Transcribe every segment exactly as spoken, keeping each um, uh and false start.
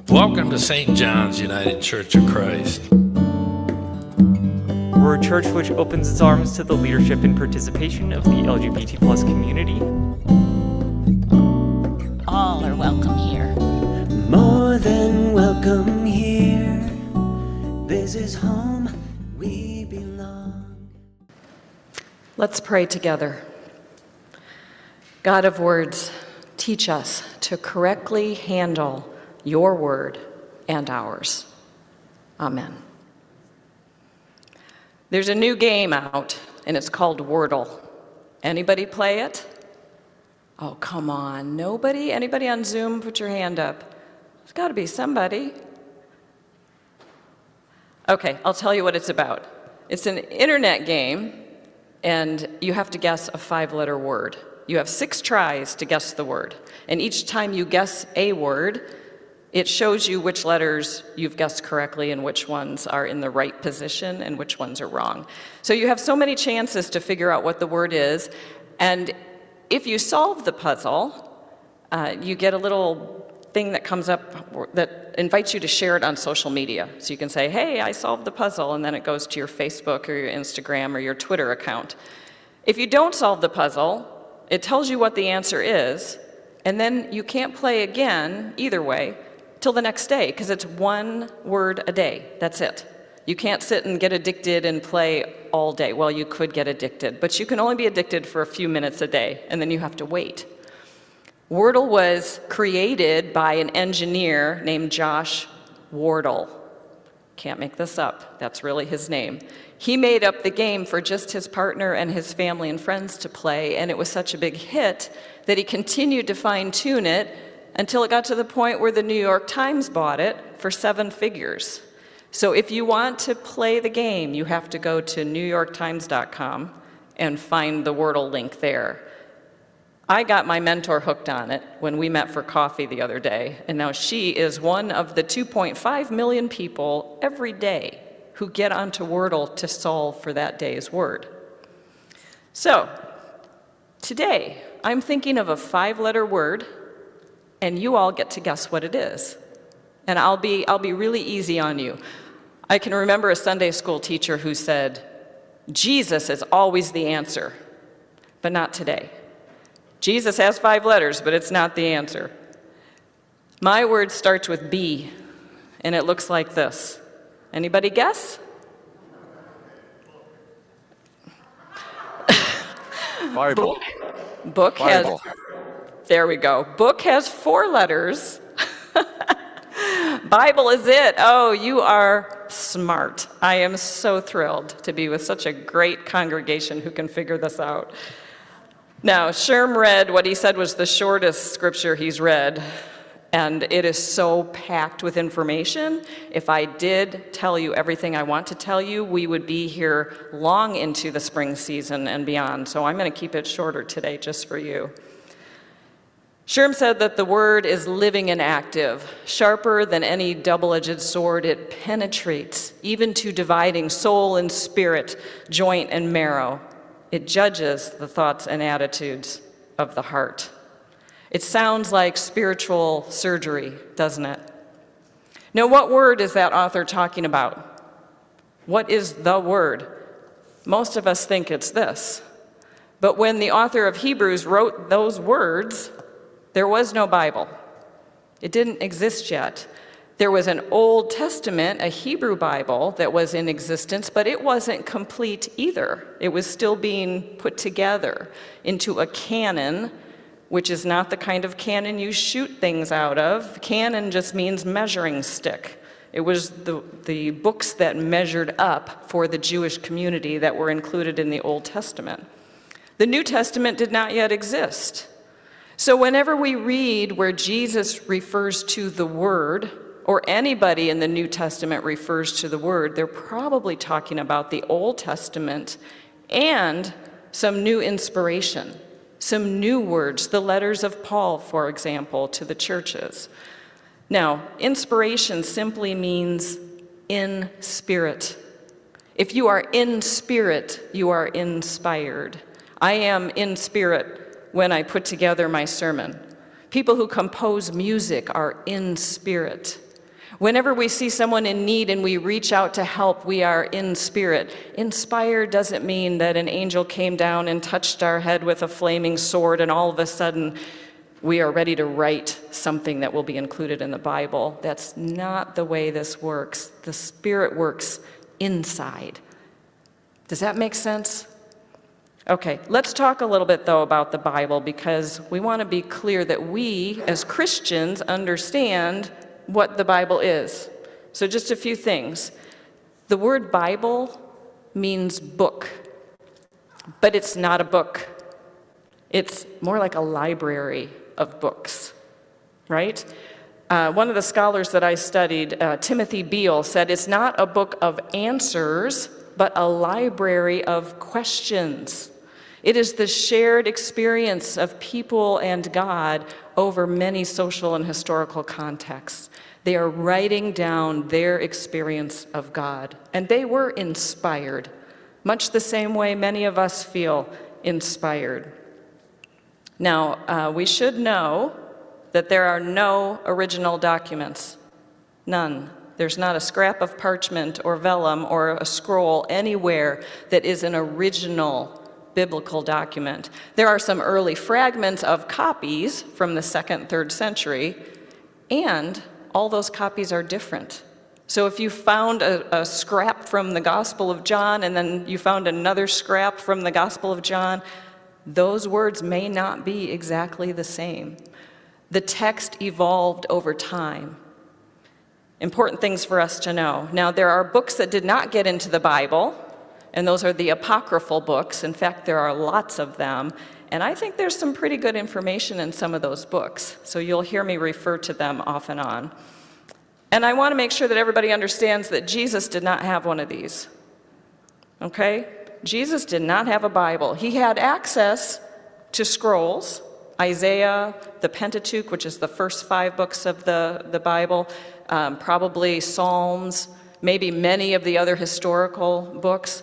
Welcome to Saint John's United Church of Christ. We're a church which opens its arms to the leadership and participation of the L G B T plus community. All are welcome here. More than welcome here. This is home, we belong. Let's pray together. God of words, teach us to correctly handle your word and ours. Amen. There's a new game out, and it's called Wordle. Anybody play it? Oh, come on. Nobody? Anybody on Zoom? Put your hand up. There's got to be somebody. Okay, I'll tell you what it's about. It's an internet game, and you have to guess a five-letter word. You have six tries to guess the word, and each time you guess a word, it shows you which letters you've guessed correctly and which ones are in the right position and which ones are wrong. So you have so many chances to figure out what the word is, and if you solve the puzzle, uh, you get a little thing that comes up that invites you to share it on social media. So you can say, hey, I solved the puzzle, and then it goes to your Facebook or your Instagram or your Twitter account. If you don't solve the puzzle, it tells you what the answer is, and then you can't play again, either way, till the next day, because it's one word a day. That's it. You can't sit and get addicted and play all day. Well, you could get addicted, but you can only be addicted for a few minutes a day, and then you have to wait. Wordle was created by an engineer named Josh Wardle. Can't make this up. That's really his name. He made up the game for just his partner and his family and friends to play, and it was such a big hit that he continued to fine-tune it until it got to the point where the New York Times bought it for seven figures. So if you want to play the game, you have to go to new york times dot com and find the Wordle link there. I got my mentor hooked on it when we met for coffee the other day, and now she is one of the two point five million people every day who get onto Wordle to solve for that day's word. So, today, I'm thinking of a five-letter word, and you all get to guess what it is. And I'll be, I'll be really easy on you. I can remember a Sunday school teacher who said, Jesus is always the answer, but not today. Jesus has five letters, but it's not the answer. My word starts with B, and it looks like this. Anybody guess? Bible. Book, book Bible. has, there we go. Book has four letters. Bible is it. Oh, you are smart. I am so thrilled to be with such a great congregation who can figure this out. Now, Sherm read what he said was the shortest scripture he's read, and it is so packed with information. If I did tell you everything I want to tell you, we would be here long into the spring season and beyond, so I'm going to keep it shorter today just for you. Sherm said that the word is living and active. Sharper than any double-edged sword, it penetrates, even to dividing soul and spirit, joint and marrow. It judges the thoughts and attitudes of the heart. It sounds like spiritual surgery, doesn't it? Now, what word is that author talking about? What is the word? Most of us think it's this. But when the author of Hebrews wrote those words, there was no Bible. It didn't exist yet. There was an Old Testament, a Hebrew Bible, that was in existence, but it wasn't complete either. It was still being put together into a canon, which is not the kind of canon you shoot things out of. Canon just means measuring stick. It was the, the books that measured up for the Jewish community that were included in the Old Testament. The New Testament did not yet exist. So whenever we read where Jesus refers to the Word, or anybody in the New Testament refers to the Word, they're probably talking about the Old Testament and some new inspiration, some new words, the letters of Paul, for example, to the churches. Now, inspiration simply means in spirit. If you are in spirit, you are inspired. I am in spirit when I put together my sermon. People who compose music are in spirit. Whenever we see someone in need and we reach out to help, we are in spirit. Inspired doesn't mean that an angel came down and touched our head with a flaming sword and all of a sudden we are ready to write something that will be included in the Bible. That's not the way this works. The Spirit works inside. Does that make sense? Okay, let's talk a little bit, though, about the Bible, because we want to be clear that we, as Christians, understand what the Bible is. So just a few things. The word Bible means book, but it's not a book. It's more like a library of books, right? Uh, one of the scholars that I studied, uh, Timothy Beale, said it's not a book of answers, but a library of questions. It is the shared experience of people and God over many social and historical contexts. They are writing down their experience of God, and they were inspired, much the same way many of us feel inspired. Now, uh, we should know that there are no original documents, none. There's not a scrap of parchment or vellum or a scroll anywhere that is an original biblical document. There are some early fragments of copies from the second, third century, and all those copies are different. So if you found a, a scrap from the Gospel of John and then you found another scrap from the Gospel of John, those words may not be exactly the same. The text evolved over time. Important things for us to know. Now, there are books that did not get into the Bible, and those are the apocryphal books. In fact, there are lots of them, and I think there's some pretty good information in some of those books, so you'll hear me refer to them off and on. And I want to make sure that everybody understands that Jesus did not have one of these, okay? Jesus did not have a Bible. He had access to scrolls, Isaiah, the Pentateuch, which is the first five books of the, the Bible, um, probably Psalms, maybe many of the other historical books.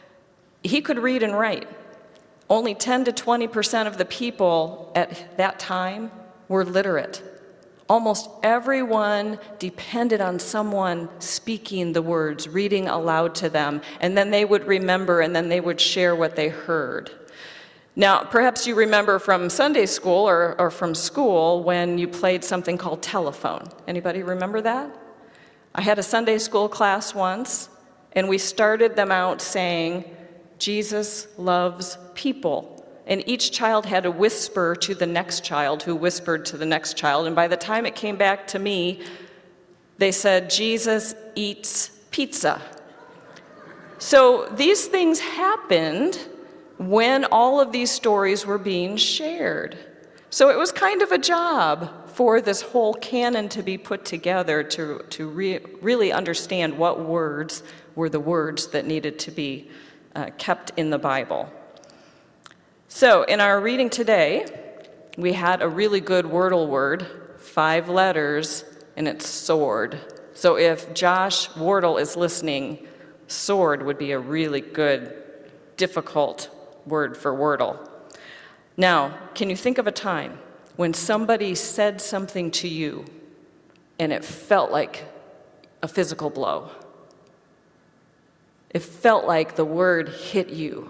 He could read and write. Only ten to twenty percent of the people at that time were literate. Almost everyone depended on someone speaking the words, reading aloud to them, and then they would remember and then they would share what they heard. Now, perhaps you remember from Sunday school or, or from school when you played something called telephone. Anybody remember that? I had a Sunday school class once, and we started them out saying, Jesus loves people. And each child had to whisper to the next child who whispered to the next child. And by the time it came back to me, they said, Jesus eats pizza. So these things happened when all of these stories were being shared. So it was kind of a job for this whole canon to be put together to, to re- really understand what words were the words that needed to be uh, kept in the Bible. So in our reading today, we had a really good Wordle word, five letters, and it's sword. So if Josh Wardle is listening, sword would be a really good, difficult word for Wordle. Now, can you think of a time when somebody said something to you and it felt like a physical blow? It felt like the word hit you.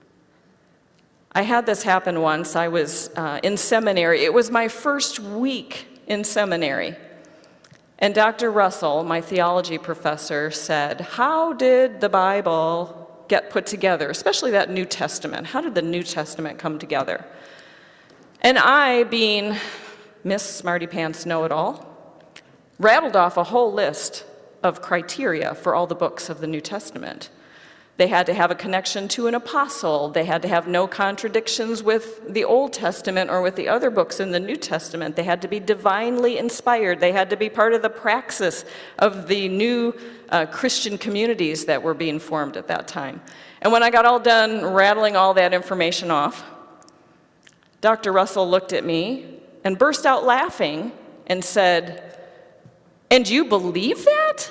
I had this happen once. I was uh, in seminary. It was my first week in seminary. And Doctor Russell, my theology professor, said, how did the Bible get put together, especially that New Testament? How did the New Testament come together? And I, being Miss Smarty Pants Know-It-All, rattled off a whole list of criteria for all the books of the New Testament. They had to have a connection to an apostle. They had to have no contradictions with the Old Testament or with the other books in the New Testament. They had to be divinely inspired. They had to be part of the praxis of the new uh, Christian communities that were being formed at that time. And when I got all done rattling all that information off, Doctor Russell looked at me and burst out laughing and said, "And you believe that?"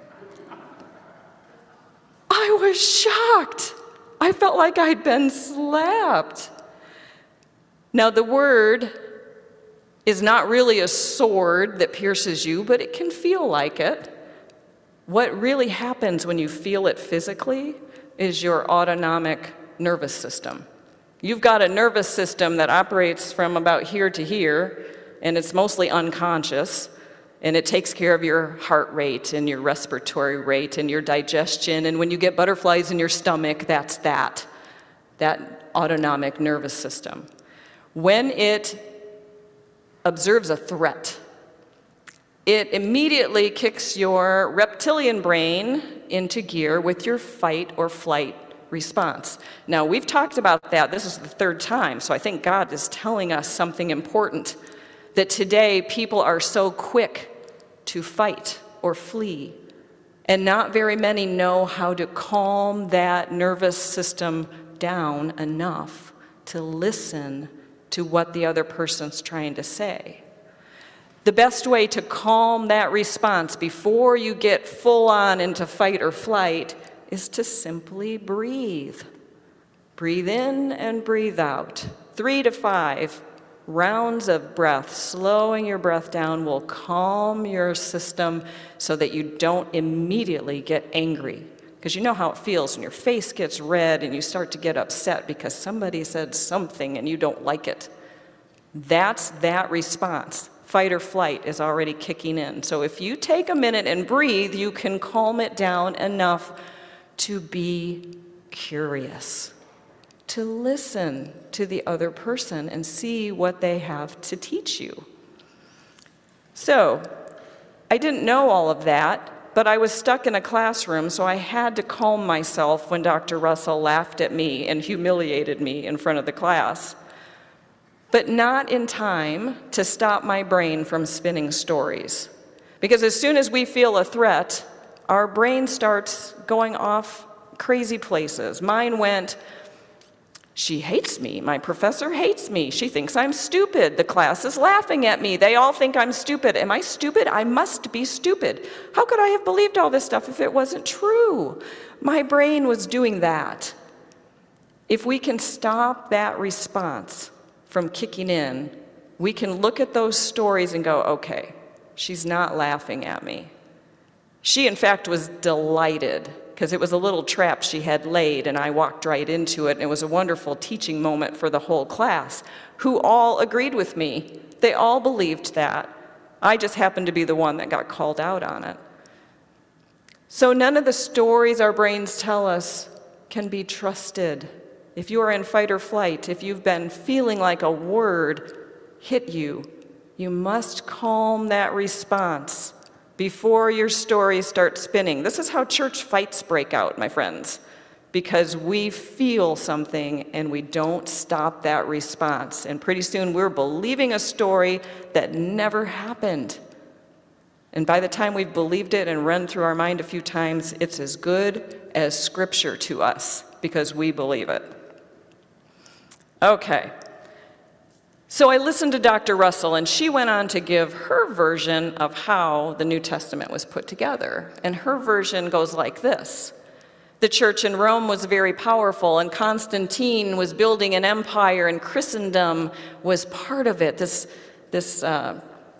I was shocked. I felt like I'd been slapped. Now, the word is not really a sword that pierces you, but it can feel like it. What really happens when you feel it physically is your autonomic nervous system. You've got a nervous system that operates from about here to here, and it's mostly unconscious, and it takes care of your heart rate and your respiratory rate and your digestion, and when you get butterflies in your stomach, that's that, that autonomic nervous system. When it observes a threat, it immediately kicks your reptilian brain into gear with your fight or flight response. Now, we've talked about that. This is the third time, so I think God is telling us something important, that today people are so quick to fight or flee, and not very many know how to calm that nervous system down enough to listen to what the other person's trying to say. The best way to calm that response before you get full on into fight or flight is to simply breathe. Breathe in and breathe out. Three to five rounds of breath, slowing your breath down, will calm your system so that you don't immediately get angry. Because you know how it feels when your face gets red and you start to get upset because somebody said something and you don't like it. That's that response. Fight or flight is already kicking in. So if you take a minute and breathe, you can calm it down enough to be curious, to listen to the other person and see what they have to teach you. So I didn't know all of that, but I was stuck in a classroom, so I had to calm myself when Doctor Russell laughed at me and humiliated me in front of the class. But not in time to stop my brain from spinning stories. Because as soon as we feel a threat, our brain starts going off crazy places. Mine went, she hates me. My professor hates me. She thinks I'm stupid. The class is laughing at me. They all think I'm stupid. Am I stupid? I must be stupid. How could I have believed all this stuff if it wasn't true? My brain was doing that. If we can stop that response from kicking in, we can look at those stories and go, okay, she's not laughing at me. She, in fact, was delighted because it was a little trap she had laid, and I walked right into it, and it was a wonderful teaching moment for the whole class, who all agreed with me. They all believed that. I just happened to be the one that got called out on it. So none of the stories our brains tell us can be trusted. If you are in fight or flight, if you've been feeling like a word hit you, you must calm that response before your stories start spinning. This is how church fights break out, my friends, because we feel something and we don't stop that response. And pretty soon we're believing a story that never happened. And by the time we've believed it and run through our mind a few times, it's as good as scripture to us because we believe it. Okay. So I listened to Doctor Russell, and she went on to give her version of how the New Testament was put together. And her version goes like this. The church in Rome was very powerful, and Constantine was building an empire, and Christendom was part of it, this, this uh,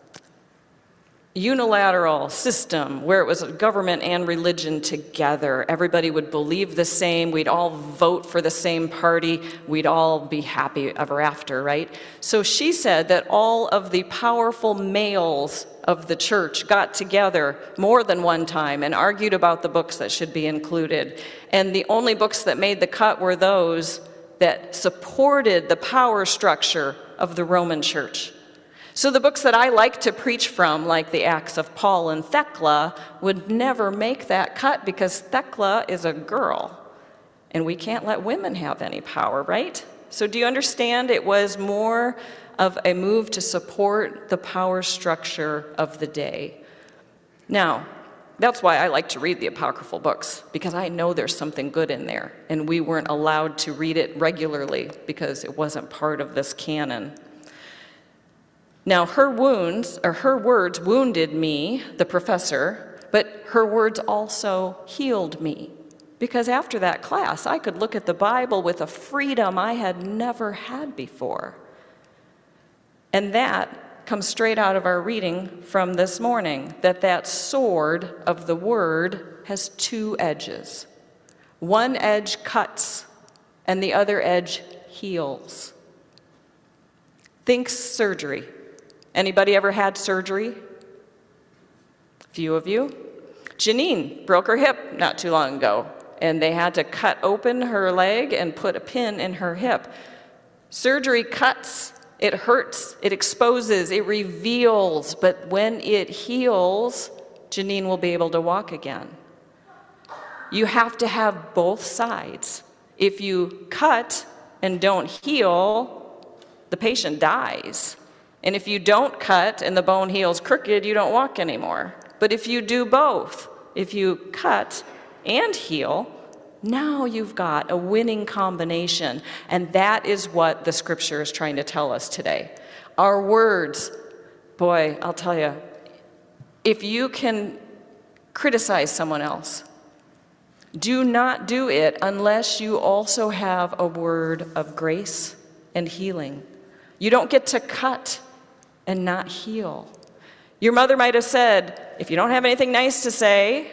unilateral system where it was government and religion together. Everybody would believe the same. We'd all vote for the same party. We'd all be happy ever after, right? So she said that all of the powerful males of the church got together more than one time and argued about the books that should be included. And the only books that made the cut were those that supported the power structure of the Roman church. So the books that I like to preach from, like the Acts of Paul and Thecla, would never make that cut because Thecla is a girl, and we can't let women have any power, right? So do you understand? It was more of a move to support the power structure of the day. Now, that's why I like to read the apocryphal books, because I know there's something good in there, and we weren't allowed to read it regularly because it wasn't part of this canon. Now, her wounds, or her words wounded me, the professor, but her words also healed me. Because after that class, I could look at the Bible with a freedom I had never had before. And that comes straight out of our reading from this morning, that that sword of the word has two edges. One edge cuts, and the other edge heals. Think surgery. Anybody ever had surgery? A few of you. Janine broke her hip not too long ago, and they had to cut open her leg and put a pin in her hip. Surgery cuts, it hurts, it exposes, it reveals, but when it heals, Janine will be able to walk again. You have to have both sides. If you cut and don't heal, the patient dies. And if you don't cut and the bone heals crooked, you don't walk anymore. But if you do both, if you cut and heal, now you've got a winning combination. And that is what the scripture is trying to tell us today. Our words, boy, I'll tell you, if you can criticize someone else, do not do it unless you also have a word of grace and healing. You don't get to cut and not heal. Your mother might have said, if you don't have anything nice to say,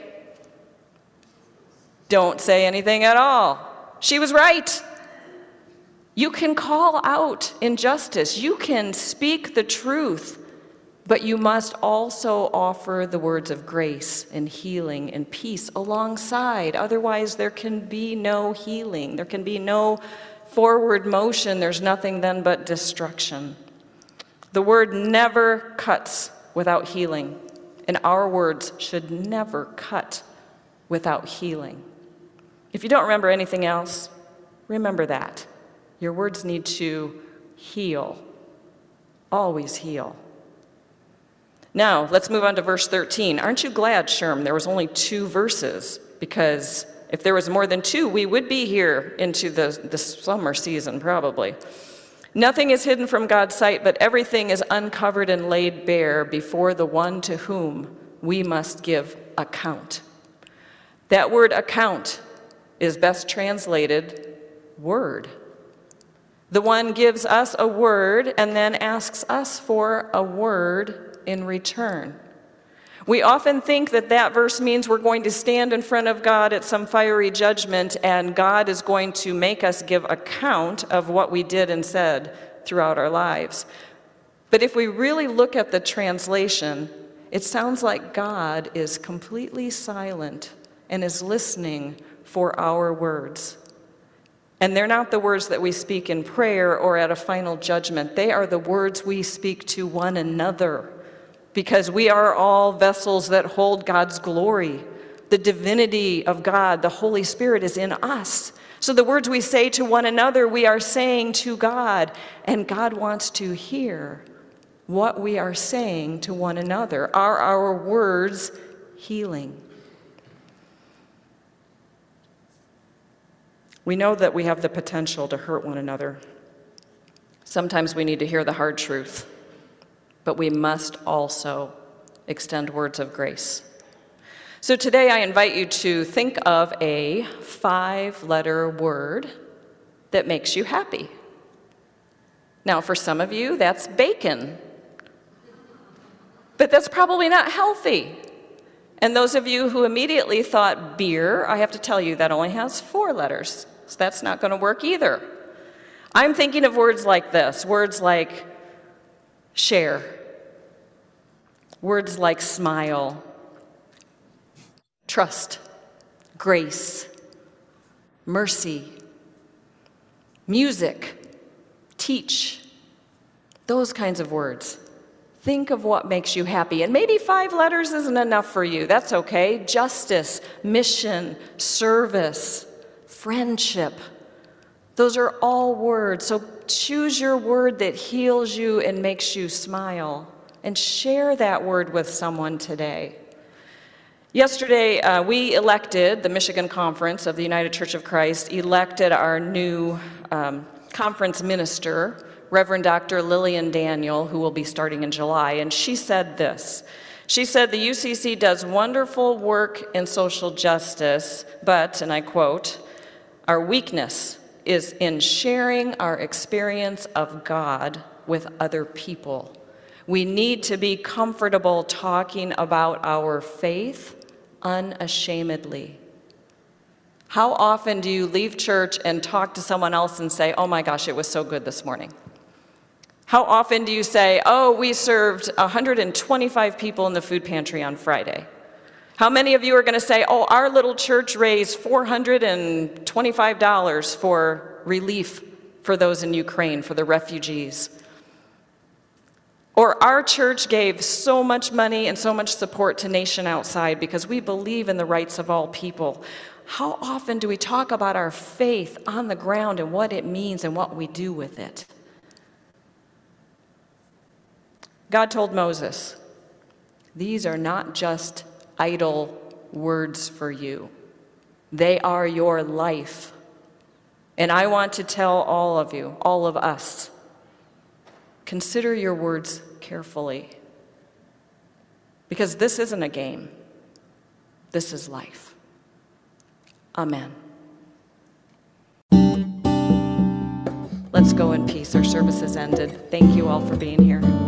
don't say anything at all. She was right. You can call out injustice. You can speak the truth, but you must also offer the words of grace and healing and peace alongside. Otherwise, there can be no healing. There can be no forward motion. There's nothing then but destruction. The word never cuts without healing, and our words should never cut without healing. If you don't remember anything else, remember that. Your words need to heal, always heal. Now, let's move on to verse thirteen. Aren't you glad, Sherm, there was only two verses? Because if there was more than two, we would be here into the, the summer season, probably. Nothing is hidden from God's sight, but everything is uncovered and laid bare before the one to whom we must give account. That word account is best translated word. The one gives us a word and then asks us for a word in return. We often think that that verse means we're going to stand in front of God at some fiery judgment and God is going to make us give account of what we did and said throughout our lives. But if we really look at the translation, it sounds like God is completely silent and is listening for our words. And they're not the words that we speak in prayer or at a final judgment. They are the words we speak to one another, because we are all vessels that hold God's glory. The divinity of God, the Holy Spirit, is in us. So the words we say to one another, we are saying to God, and God wants to hear what we are saying to one another. Are our words healing? We know that we have the potential to hurt one another. Sometimes we need to hear the hard truth, but we must also extend words of grace. So today I invite you to think of a five-letter word that makes you happy. Now, for some of you, that's bacon, but that's probably not healthy. And those of you who immediately thought beer, I have to tell you that only has four letters, so that's not going to work either. I'm thinking of words like this, words like share, words like smile, trust, grace, mercy, music, teach, those kinds of words. Think of what makes you happy. And maybe five letters isn't enough for you. That's okay. Justice, mission, service, friendship. Those are all words. So choose your word that heals you and makes you smile. And share that word with someone today. Yesterday, uh, we elected, the Michigan Conference of the United Church of Christ, elected our new um, conference minister, Reverend Doctor Lillian Daniel, who will be starting in July, and she said this. She said, the U C C does wonderful work in social justice, but, and I quote, our weakness is in sharing our experience of God with other people. We need to be comfortable talking about our faith unashamedly. How often do you leave church and talk to someone else and say, oh my gosh, it was so good this morning? How often do you say, oh, we served one hundred twenty-five people in the food pantry on Friday? How many of you are going to say, oh, our little church raised four hundred twenty-five dollars for relief for those in Ukraine, for the refugees? Or our church gave so much money and so much support to Nation Outside because we believe in the rights of all people. How often do we talk about our faith on the ground and what it means and what we do with it? God told Moses, these are not just idle words for you. They are your life. And I want to tell all of you, all of us, consider your words carefully. Because this isn't a game. This is life. Amen. Let's go in peace. Our service has ended. Thank you all for being here.